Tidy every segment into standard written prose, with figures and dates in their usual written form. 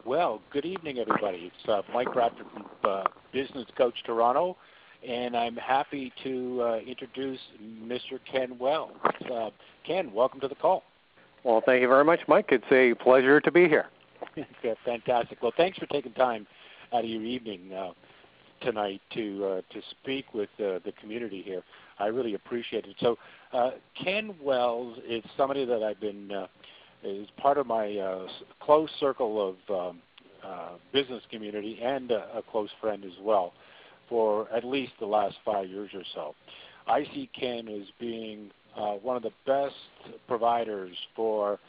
Well, good evening, everybody. It's Mike Bradford from Business Coach Toronto, and I'm happy to introduce Mr. Ken Wells. Ken, welcome to the call. Well, thank you very much, Mike. It's a pleasure to be here. Fantastic. Well, thanks for taking time out of your evening tonight to speak with the community here. I really appreciate it. So, Ken Wells is somebody that I've been is part of my close circle of business community and a close friend as well for at least the last 5 years or so. I see Ken as being one of the best providers for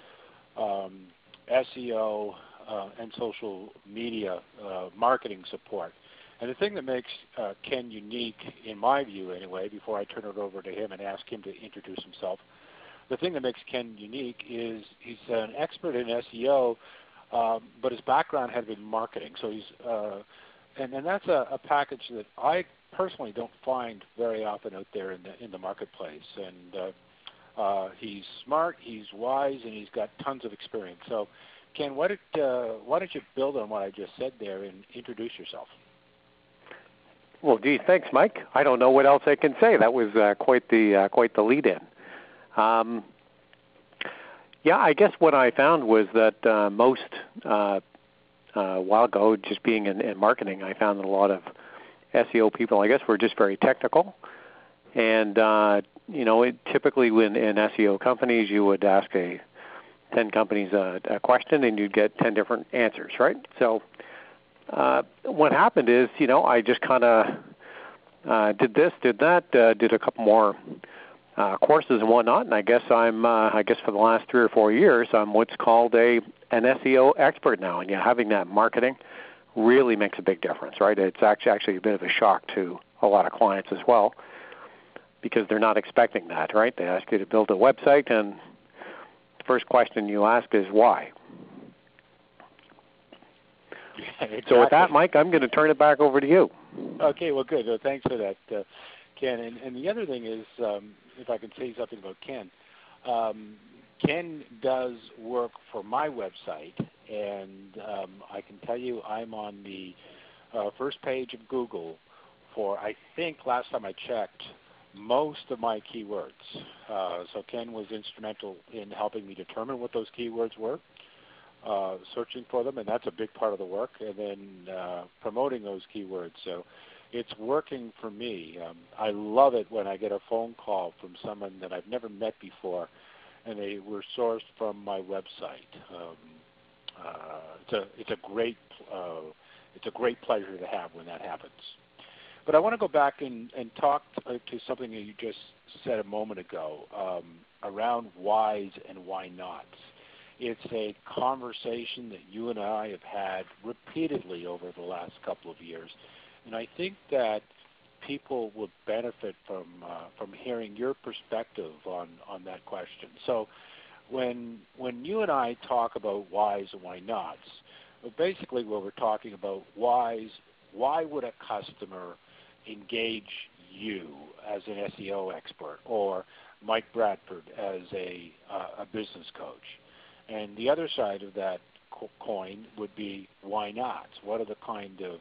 SEO and social media marketing support. And the thing that makes Ken unique, in my view anyway, before I turn it over to him and ask him to introduce himself, the thing that makes Ken unique is he's an expert in SEO, but his background had been marketing. So he's, and that's a package that I personally don't find very often out there in the marketplace. And he's smart, he's wise, and he's got tons of experience. So, Ken, why don't you build on what I just said there and introduce yourself? Well, gee, thanks, Mike. I don't know what else I can say. That was quite the lead-in. Yeah, I guess what I found was that most a while ago, just being in marketing, I found that a lot of SEO people, I guess, were just very technical. And, typically in SEO companies, you would ask 10 companies a question and you'd get 10 different answers, right? So what happened is, I just kind of did this, did that, did a couple more courses and whatnot, and I guess for the last 3 or 4 years, I'm what's called an SEO expert now. And having that marketing really makes a big difference, right? It's actually a bit of a shock to a lot of clients as well, because they're not expecting that, right? They ask you to build a website, and the first question you ask is why. Yeah, exactly. So with that, Mike, I'm going to turn it back over to you. Okay, well, good. Well, thanks for that, Ken. And the other thing is, if I can say something about Ken, Ken does work for my website, and I can tell you I'm on the first page of Google for, I think last time I checked, most of my keywords. So Ken was instrumental in helping me determine what those keywords were, searching for them, and that's a big part of the work, and then promoting those keywords. So it's working for me. I love it when I get a phone call from someone that I've never met before, and they were sourced from my website. It's a great pleasure to have when that happens. But I want to go back and talk to something that you just said a moment ago around whys and why nots. It's a conversation that you and I have had repeatedly over the last couple of years, and I think that people would benefit from hearing your perspective on that question. So when you and I talk about whys and why nots, basically what we're talking about whys, why would a customer engage you as an SEO expert or Mike Bradford as a business coach? And the other side of that coin would be why not? What are the kind of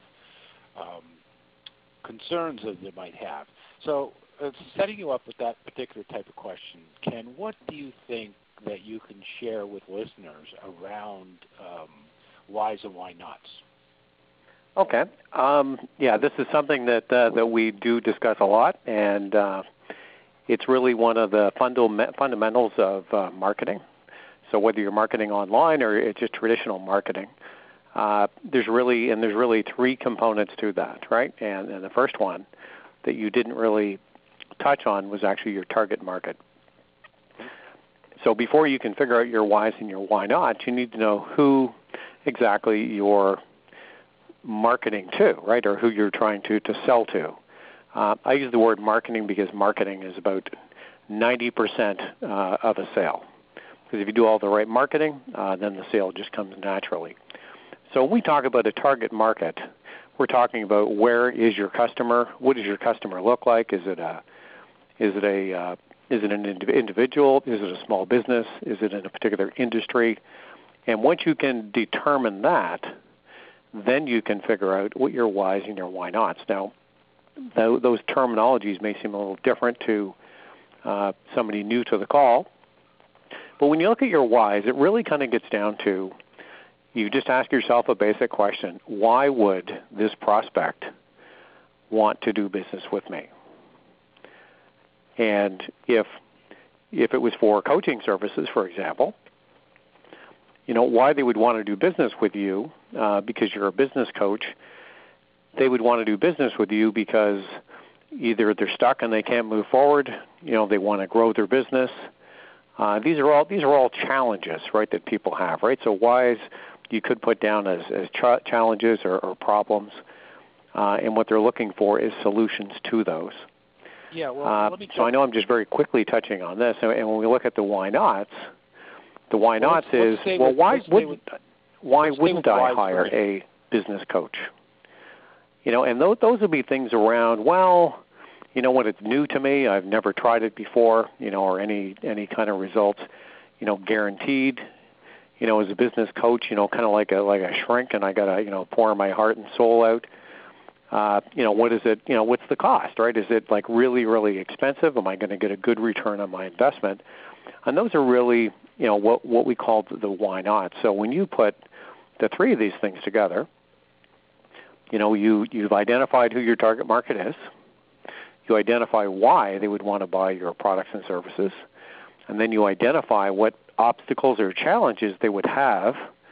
concerns that they might have? So setting you up with that particular type of question, Ken, what do you think that you can share with listeners around whys and why nots? Okay. This is something that we do discuss a lot, and it's really one of the fundamentals of marketing. So whether you're marketing online or it's just traditional marketing, there's really 3 components to that, right? And the first one that you didn't really touch on was actually your target market. So before you can figure out your whys and your why nots, you need to know who exactly you're marketing to, right, or who you're trying to sell to. I use the word marketing because marketing is about 90% of a sale. Because if you do all the right marketing, then the sale just comes naturally. So when we talk about a target market, we're talking about where is your customer, what does your customer look like? Is it an individual? Is it a small business? Is it in a particular industry? And once you can determine that, then you can figure out what your whys and your why nots. Now, those terminologies may seem a little different to somebody new to the call, but when you look at your whys, it really kind of gets down to you just ask yourself a basic question: why would this prospect want to do business with me? And if it was for coaching services, for example, why they would want to do business with you because you're a business coach. They would want to do business with you because either they're stuck and they can't move forward. They want to grow their business. These are all challenges, right, that people have, right? So whys you could put down as challenges or problems, and what they're looking for is solutions to those. Yeah. Well, so I know I'm just very quickly touching on this, and when we look at the why nots, the why nots is, why wouldn't I hire a business coach? And those would be things around, when it's new to me, I've never tried it before, or any kind of results, guaranteed, as a business coach, kind of like a shrink, and I got to, pour my heart and soul out. What is it, what's the cost, right? Is it like really, really expensive? Am I going to get a good return on my investment? And those are really, what we call the why not. So when you put the three of these things together, you've identified who your target market is. You identify why they would want to buy your products and services. And then you identify what obstacles or challenges they would have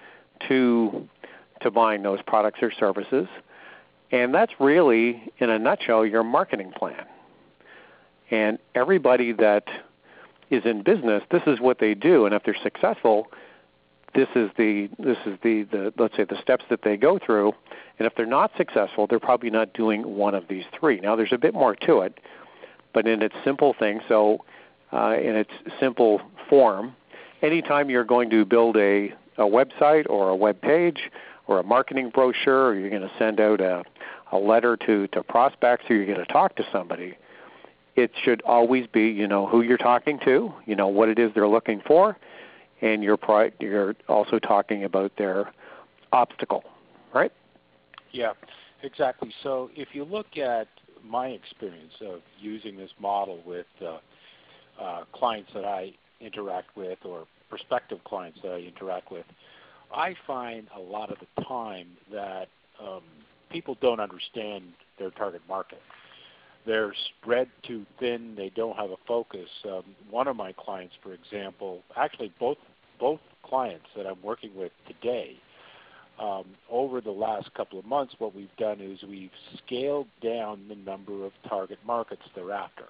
to buying those products or services. And that's really, in a nutshell, your marketing plan. And everybody that is in business, this is what they do. And if they're successful, this is the let's say the steps that they go through. And if they're not successful, they're probably not doing one of these three. Now, there's a bit more to it, but in its simple thing, so in its simple form, anytime you're going to build a website or a web page or a marketing brochure, or you're going to send out a letter to prospects, or you're going to talk to somebody, it should always be, who you're talking to, what it is they're looking for, and you're also talking about their obstacle, right? Yeah, exactly. So if you look at my experience of using this model with clients that I interact with or prospective clients that I interact with, I find a lot of the time that people don't understand their target market. They're spread too thin. They don't have a focus. One of my clients, for example, actually both clients that I'm working with today, over the last couple of months, what we've done is we've scaled down the number of target markets they're after.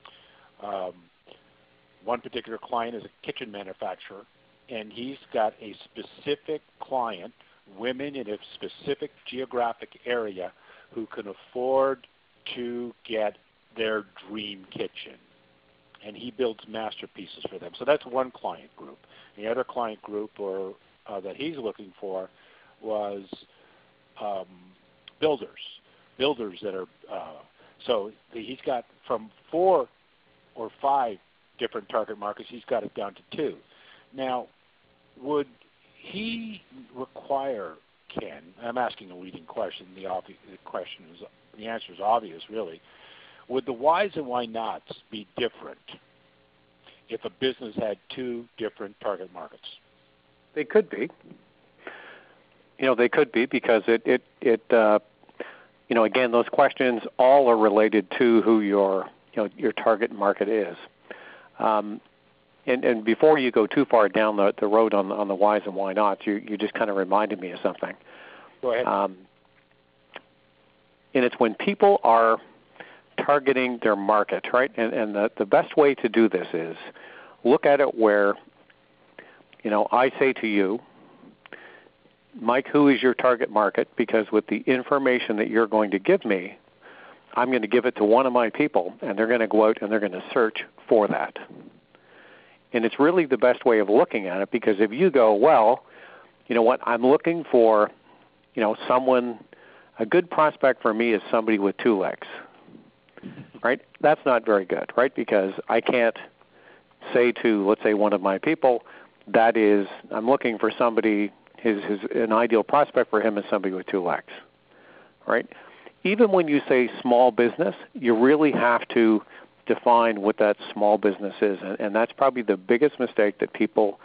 One particular client is a kitchen manufacturer, and he's got a specific client, women in a specific geographic area who can afford to get their dream kitchen. And he builds masterpieces for them. So that's one client group. The other client group that he's looking for was builders that are, so he's got from 4 or 5 different target markets, he's got it down to 2. Now, would he require, Ken, I'm asking a leading question, the answer is obvious, really. Would the whys and why nots be different if a business had 2 different target markets? They could be. They could be because it again, those questions all are related to who your target market is. And before you go too far down the road on the whys and why nots, you just kind of reminded me of something. Go ahead. And it's when people are targeting their market, right? And the best way to do this is look at it where, I say to you, Mike, who is your target market? Because with the information that you're going to give me, I'm going to give it to one of my people, and they're going to go out and they're going to search for that. And it's really the best way of looking at it, because if you go, well, you know what, I'm looking for, someone, a good prospect for me is somebody with 2 legs, right? That's not very good, right? Because I can't say to, let's say, one of my people, I'm looking for somebody, an ideal prospect for him is somebody with two legs, right? Even when you say small business, you really have to define what that small business is, and that's probably the biggest mistake that people,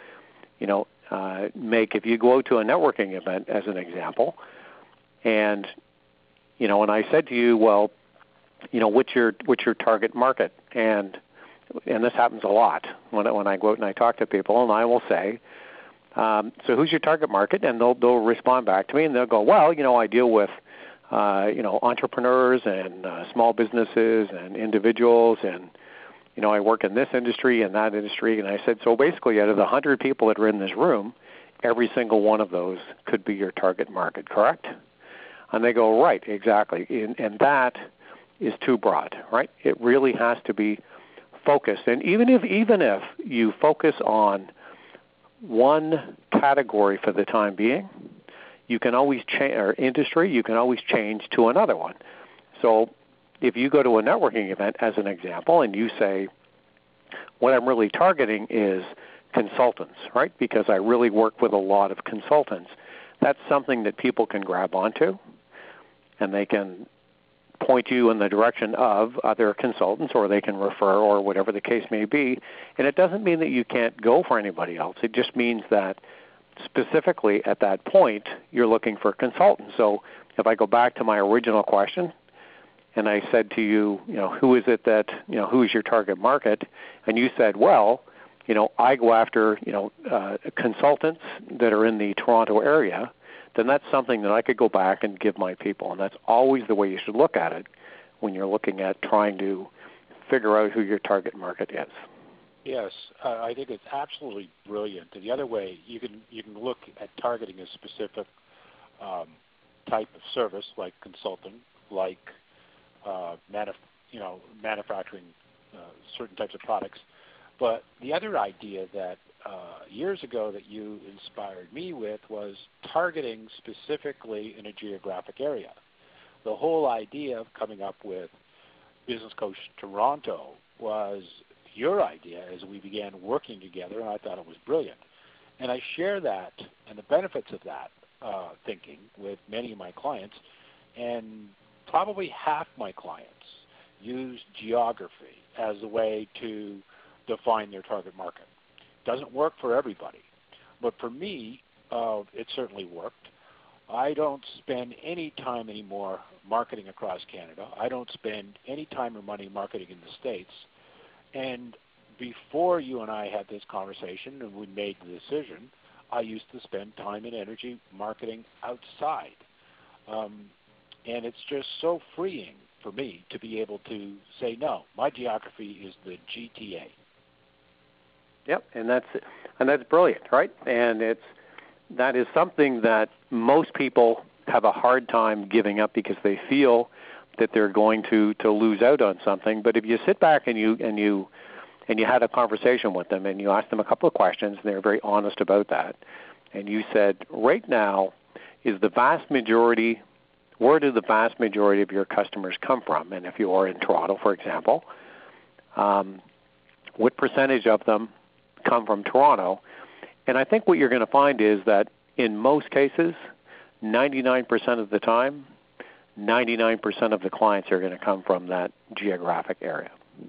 make. If you go to a networking event, as an example, and when I said to you, well, what's your target market, and this happens a lot when I go out and I talk to people, and I will say, so who's your target market? And they'll respond back to me, and they'll go, well, I deal with entrepreneurs and small businesses and individuals, and I work in this industry and that industry. And I said, so basically, out of the 100 people that are in this room, every single one of those could be your target market, correct? And they go, right, exactly. And that is too broad, right? It really has to be focused. And even if you focus on one category for the time being, you can always change, or industry, you can always change to another one. So if you go to a networking event, as an example, and you say, what I'm really targeting is consultants, right? Because I really work with a lot of consultants. That's something that people can grab onto, and they can point you in the direction of other consultants, or they can refer, or whatever the case may be. And it doesn't mean that you can't go for anybody else. It just means that specifically at that point, you're looking for consultants. So if I go back to my original question, and I said to you, who is it that, who is your target market? And you said, well, I go after, consultants that are in the Toronto area, then that's something that I could go back and give my people. And that's always the way you should look at it when you're looking at trying to figure out who your target market is. Yes, I think it's absolutely brilliant. And the other way, you can look at targeting a specific type of service, like consulting, like manufacturing certain types of products. But the other idea that years ago that you inspired me with was targeting specifically in a geographic area. The whole idea of coming up with Business Coach Toronto was your idea as we began working together, and I thought it was brilliant. And I share that and the benefits of that thinking with many of my clients, and probably half my clients use geography as a way to define their target market. Doesn't work for everybody, but for me, it certainly worked. I don't spend any time anymore marketing across Canada. I don't spend any time or money marketing in the States. And before you and I had this conversation and we made the decision, I used to spend time and energy marketing outside. And it's just so freeing for me to be able to say, no, my geography is the GTA. Yep, and that's brilliant, right? And that is something that most people have a hard time giving up because they feel that they're going to lose out on something. But if you sit back and you had a conversation with them and you asked them a couple of questions, and they're very honest about that, and you said, right now, where do the vast majority of your customers come from? And if you are in Toronto, for example, what percentage of them come from Toronto? And I think what you're going to find is that in most cases, 99% of the time, 99% of the clients are going to come from that geographic area.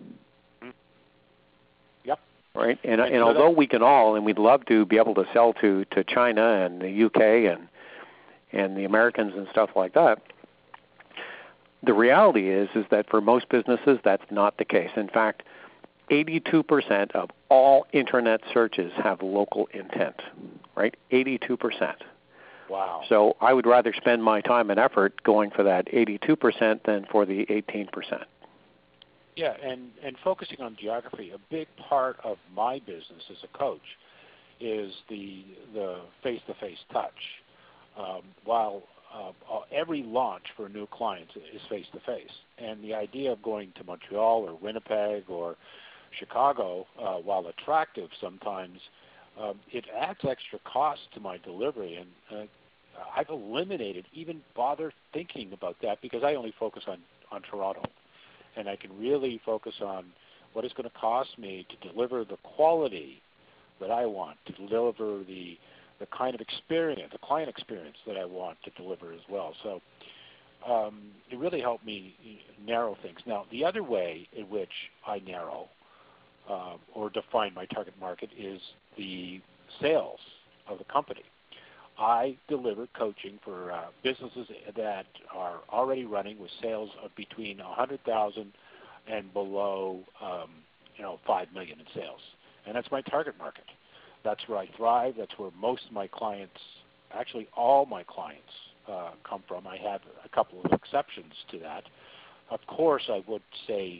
Yep. Right? And although we can all, and we'd love to be able to sell to China and the UK and the Americans and stuff like that, the reality is that for most businesses, that's not the case. In fact, 82% of all Internet searches have local intent, right? 82%. Wow. So I would rather spend my time and effort going for that 82% than for the 18%. Yeah, and focusing on geography, a big part of my business as a coach is the face-to-face touch. While every launch for a new client is face-to-face, and the idea of going to Montreal or Winnipeg or Chicago, while attractive sometimes, it adds extra cost to my delivery, and I've eliminated even bother thinking about that because I only focus on Toronto, and I can really focus on what it's going to cost me to deliver the quality that I want, to deliver the the kind of experience, the client experience that I want to deliver as well. So it really helped me narrow things. Now, the other way in which I narrow or define my target market is the sales of the company. I deliver coaching for businesses that are already running with sales of between $100,000 and below, $5 million in sales, and that's my target market. That's where I thrive. That's where most of my clients, actually all my clients, come from. I have a couple of exceptions to that. Of course, I would say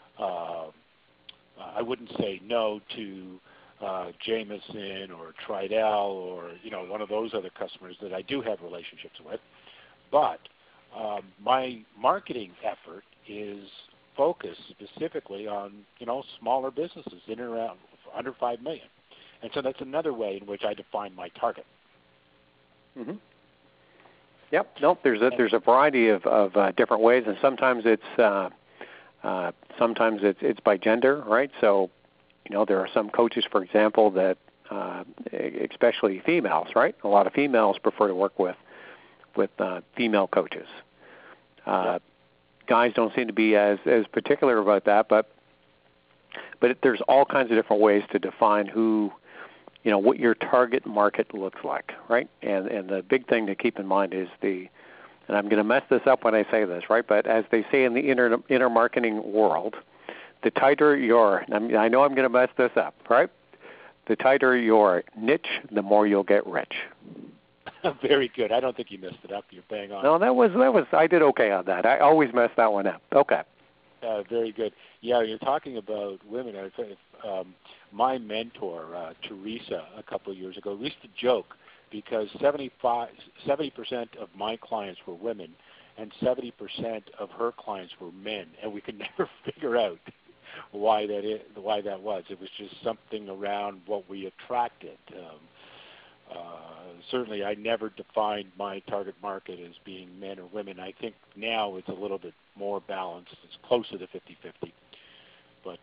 I wouldn't say no to Jameson or Tridel or one of those other customers that I do have relationships with. But my marketing effort is focused specifically on smaller businesses in and around under $5 million, and so that's another way in which I define my target. Mm-hmm. Yep. Nope. There's a variety of different ways, and sometimes it's by gender, right? So there are some coaches, for example, that especially females, right? A lot of females prefer to work with female coaches. Yep. Guys don't seem to be as particular about that, but there's all kinds of different ways to define what your target market looks like, right? And the big thing to keep in mind is and I'm going to mess this up when I say this, right? But as they say in the inner marketing world, the tighter I know I'm going to mess this up, right? The tighter your niche, the more you'll get rich. Very good. I don't think you messed it up. You're bang on. No, that was. I did okay on that. I always mess that one up. Okay. Very good. Yeah, you're talking about women. My mentor, Teresa, a couple of years ago, used to joke because 70% of my clients were women and 70% of her clients were men, and we could never figure out why that was. It was just something around what we attracted. Certainly, I never defined my target market as being men or women. I think now it's a little bit more balanced. It's closer to 50-50. But,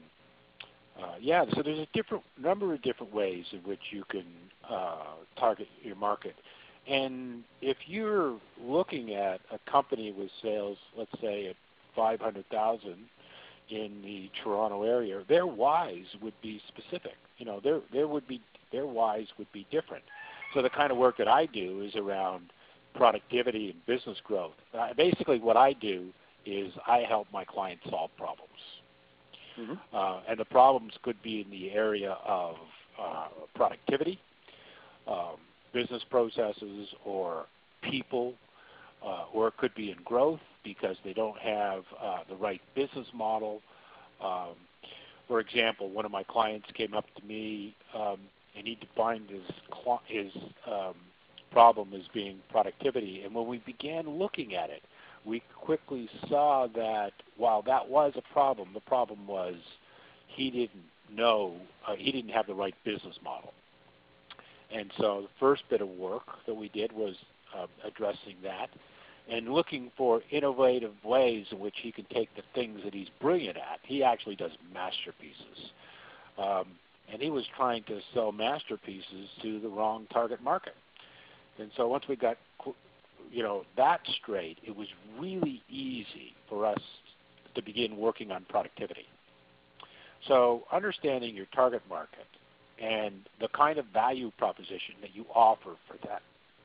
so there's a number of different ways in which you can target your market. And if you're looking at a company with sales, let's say at $500,000 in the Toronto area, their whys would be specific. Their whys would be different. So the kind of work that I do is around productivity and business growth. Basically, what I do is I help my clients solve problems. Mm-hmm. And the problems could be in the area of productivity, business processes, or people, or it could be in growth because they don't have the right business model. For example, one of my clients came up to me and he defined his problem as being productivity. And when we began looking at it, we quickly saw that while that was a problem, the problem was he didn't have the right business model. And so the first bit of work that we did was addressing that and looking for innovative ways in which he can take the things that he's brilliant at. He actually does masterpieces. And he was trying to sell masterpieces to the wrong target market. And so once we got that straight, it was really easy for us to begin working on productivity. So understanding your target market and the kind of value proposition that you offer for that,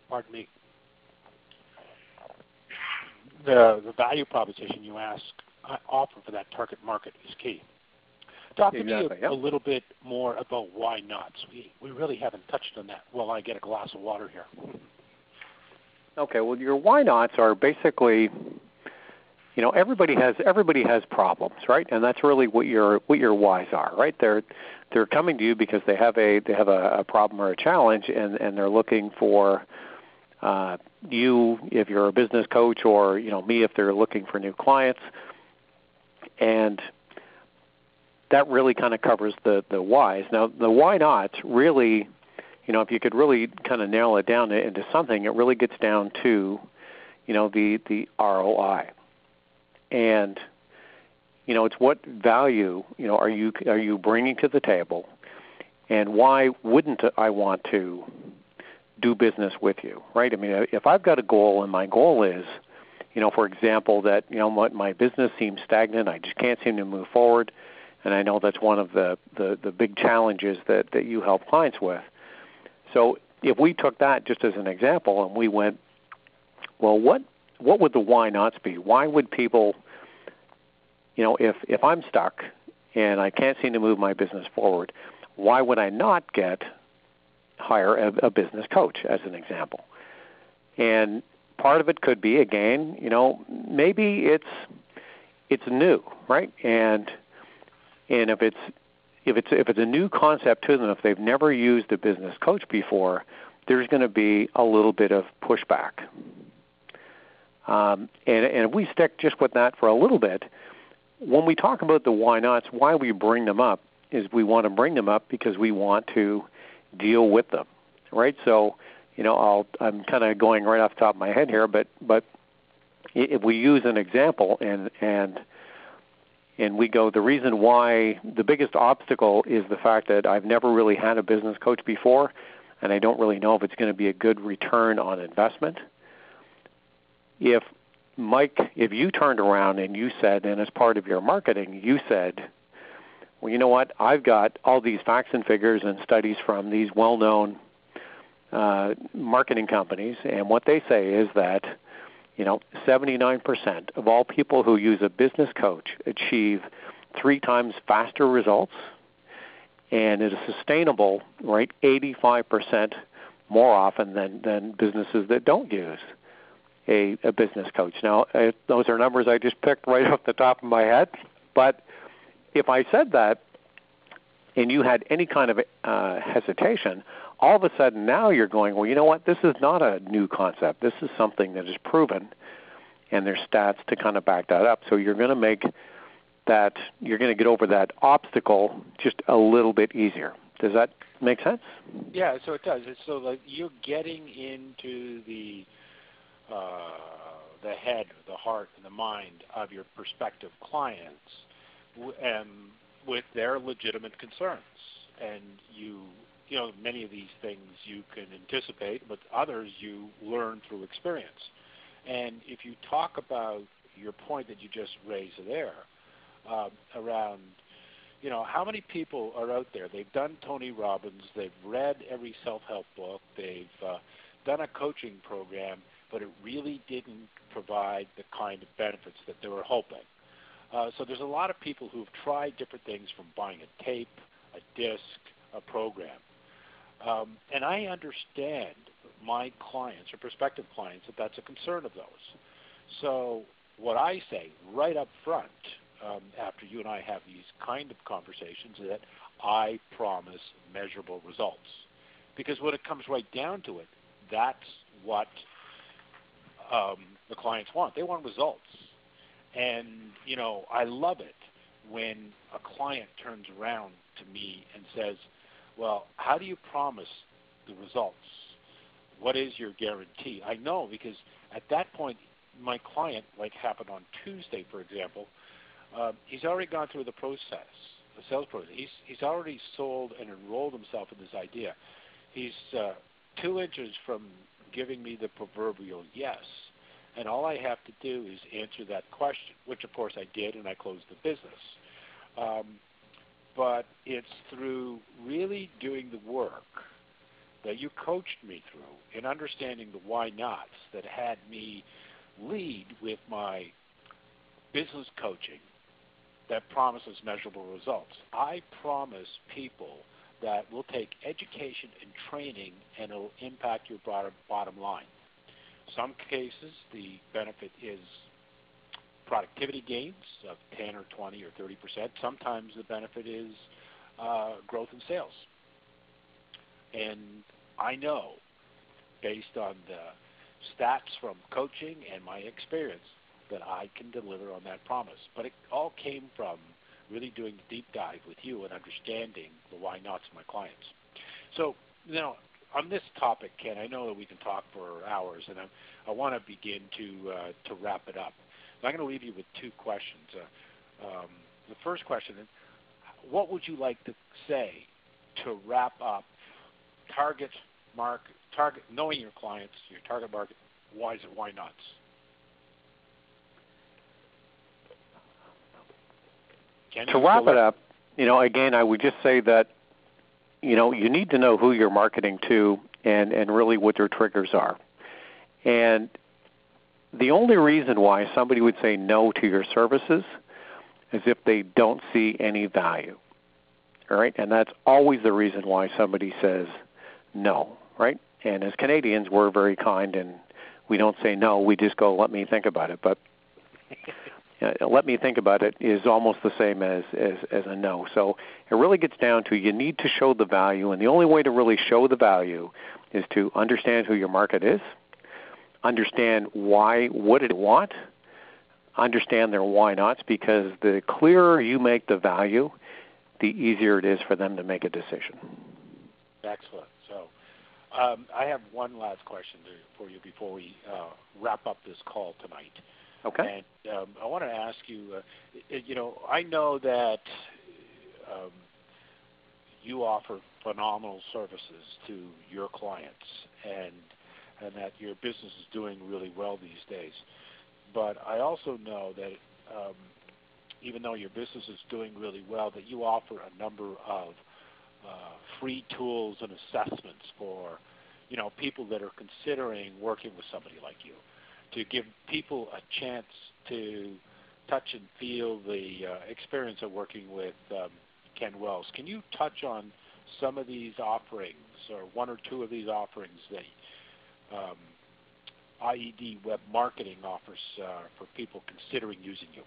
the value proposition you offer for that target market is key. Talk to me a little bit more about why nots. We really haven't touched on that. Well, I get a glass of water here. Okay, well, your why nots are basically, everybody has problems, right? And that's really what your whys are, right? They're coming to you because they have a problem or a challenge, and they're looking for you if you're a business coach, or me if they're looking for new clients, and that really kind of covers the whys. Now, the why nots really, if you could really kind of narrow it down into something, it really gets down to, the ROI. And, it's what value, are you bringing to the table, and why wouldn't I want to do business with you, right? I mean, if I've got a goal and my goal is, for example, that, my business seems stagnant, I just can't seem to move forward, and I know that's one of the big challenges that you help clients with. So if we took that just as an example and we went, well, what would the why nots be? Why would people, if I'm stuck and I can't seem to move my business forward, why would I not hire a business coach, as an example? And part of it could be, again, maybe it's new, right? And if it's a new concept to them, if they've never used a business coach before, there's going to be a little bit of pushback. And if we stick just with that for a little bit, when we talk about the why nots, why we bring them up is we want to bring them up because we want to deal with them, right? So, I'm kind of going right off the top of my head here, but if we use an example and we go, the reason why the biggest obstacle is the fact that I've never really had a business coach before, and I don't really know if it's going to be a good return on investment. If Mike, if you turned around and you said, and as part of your marketing, you said, well, you know what, I've got all these facts and figures and studies from these well-known marketing companies, and what they say is that 79% of all people who use a business coach achieve 3 times faster results, and it is sustainable, right, 85% more often than businesses that don't use a business coach. Now, those are numbers I just picked right off the top of my head, but if I said that and you had any kind of hesitation, all of a sudden now you're going, well, you know what, this is not a new concept. This is something that is proven, and there's stats to kind of back that up. So you're going to make that, you're going to get over that obstacle just a little bit easier. Does that make sense? Yeah, so it does. It's so like you're getting into the head, the heart, and the mind of your prospective clients with their legitimate concerns. And many of these things you can anticipate, but others you learn through experience. And if you talk about your point that you just raised there around, how many people are out there? They've done Tony Robbins, they've read every self-help book, they've done a coaching program, but it really didn't provide the kind of benefits that they were hoping. So there's a lot of people who've tried different things, from buying a tape, a disc, a program. And I understand my clients or prospective clients that that's a concern of those. So what I say right up front, after you and I have these kind of conversations, is that I promise measurable results. Because when it comes right down to it, that's what the clients want. They want results. And, I love it when a client turns around to me and says, well, how do you promise the results? What is your guarantee? I know, because at that point, my client, like happened on Tuesday, for example, he's already gone through the process, the sales process. He's already sold and enrolled himself in this idea. He's 2 inches from giving me the proverbial yes. And all I have to do is answer that question, which, of course, I did, and I closed the business. But it's through really doing the work that you coached me through in understanding the why nots that had me lead with my business coaching that promises measurable results. I promise people that will take education and training and it will impact your bottom line. Some cases, the benefit is productivity gains of 10 or 20 or 30%. Sometimes the benefit is growth in sales. And I know, based on the stats from coaching and my experience, that I can deliver on that promise. But it all came from really doing the deep dive with you and understanding the why nots of my clients. So, on this topic, Ken, I know that we can talk for hours, and I want to begin to wrap it up. I'm going to leave you with 2 questions. The first question is, what would you like to say to wrap up target knowing your clients, your target market, whys and why nots. To wrap it up, again, I would just say that, you need to know who you're marketing to and really what their triggers are. And the only reason why somebody would say no to your services is if they don't see any value, all right? And that's always the reason why somebody says no, right? And as Canadians, we're very kind, and we don't say no. We just go, let me think about it. But let me think about it is almost the same as a no. So it really gets down to you need to show the value, and the only way to really show the value is to understand who your market is, understand what they want, understand their why nots, because the clearer you make the value, the easier it is for them to make a decision. Excellent. So I have one last question for you before we wrap up this call tonight. Okay. And I want to ask you, I know that you offer phenomenal services to your clients, and that your business is doing really well these days. But I also know that even though your business is doing really well, that you offer a number of free tools and assessments for, people that are considering working with somebody like you, to give people a chance to touch and feel the experience of working with Ken Wells. Can you touch on some of these offerings, or one or two of these offerings that IED Web Marketing offers for people considering using you?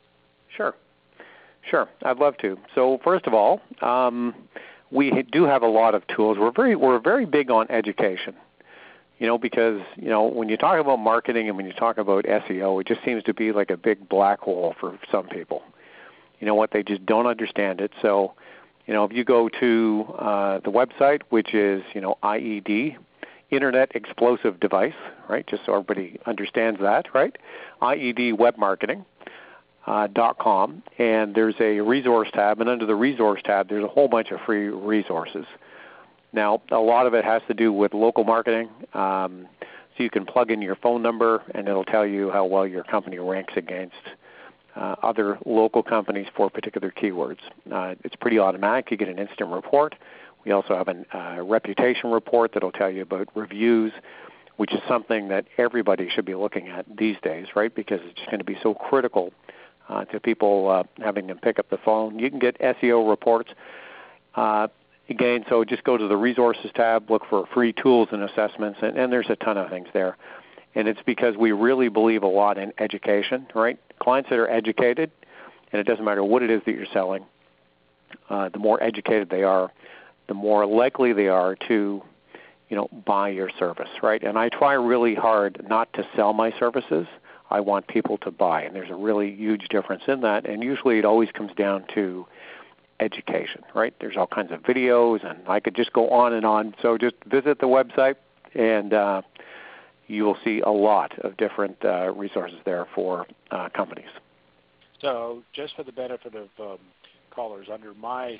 Sure. I'd love to. So first of all, we do have a lot of tools. We're very big on education. Because, when you talk about marketing and when you talk about SEO, it just seems to be like a big black hole for some people. They just don't understand it. So, if you go to the website, which is, IED, Internet Explosive Device, right, just so everybody understands that, right, IED Web Marketing. .com, and there's a resource tab, and under the resource tab, there's a whole bunch of free resources. Now, a lot of it has to do with local marketing, so you can plug in your phone number, and it'll tell you how well your company ranks against other local companies for particular keywords. It's pretty automatic. You get an instant report. We also have a reputation report that'll tell you about reviews, which is something that everybody should be looking at these days, right, because it's just going to be so critical to people having them pick up the phone. You can get SEO reports. Again, so just go to the resources tab, look for free tools and assessments, and there's a ton of things there. And it's because we really believe a lot in education, right? Clients that are educated, and it doesn't matter what it is that you're selling, the more educated they are, the more likely they are to, buy your service, right? And I try really hard not to sell my services. I want people to buy, and there's a really huge difference in that, and usually it always comes down to education, right? There's all kinds of videos, and I could just go on and on. So just visit the website, and you will see a lot of different resources there for companies. So just for the benefit of callers, under my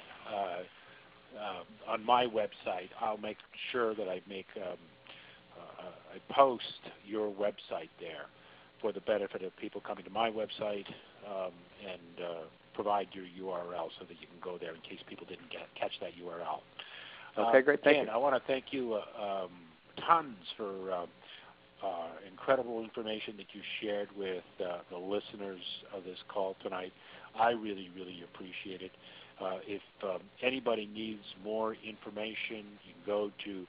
on my website, I'll make sure that I make I post your website there for the benefit of people coming to my website, and provide your URL so that you can go there in case people didn't catch that URL. Okay, great. Thank you. I want to thank you tons for incredible information that you shared with the listeners of this call tonight. I really, really appreciate it. If anybody needs more information, you can go to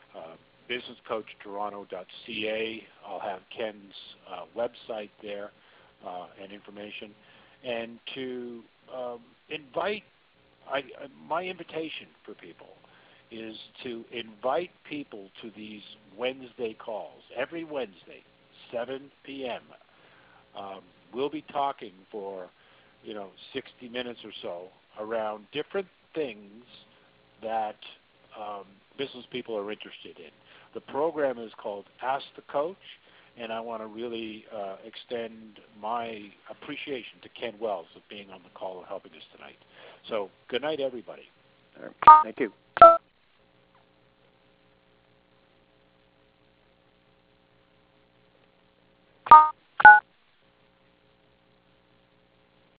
businesscoachtoronto.ca. I'll have Ken's website there and information. And to invite, my invitation for people is to invite people to these Wednesday calls. Every Wednesday, 7 p.m. We'll be talking for 60 minutes or so around different things that business people are interested in. The program is called Ask the Coach, and I want to really extend my appreciation to Ken Wells of being on the call and helping us tonight. So good night, everybody. All right. Thank you.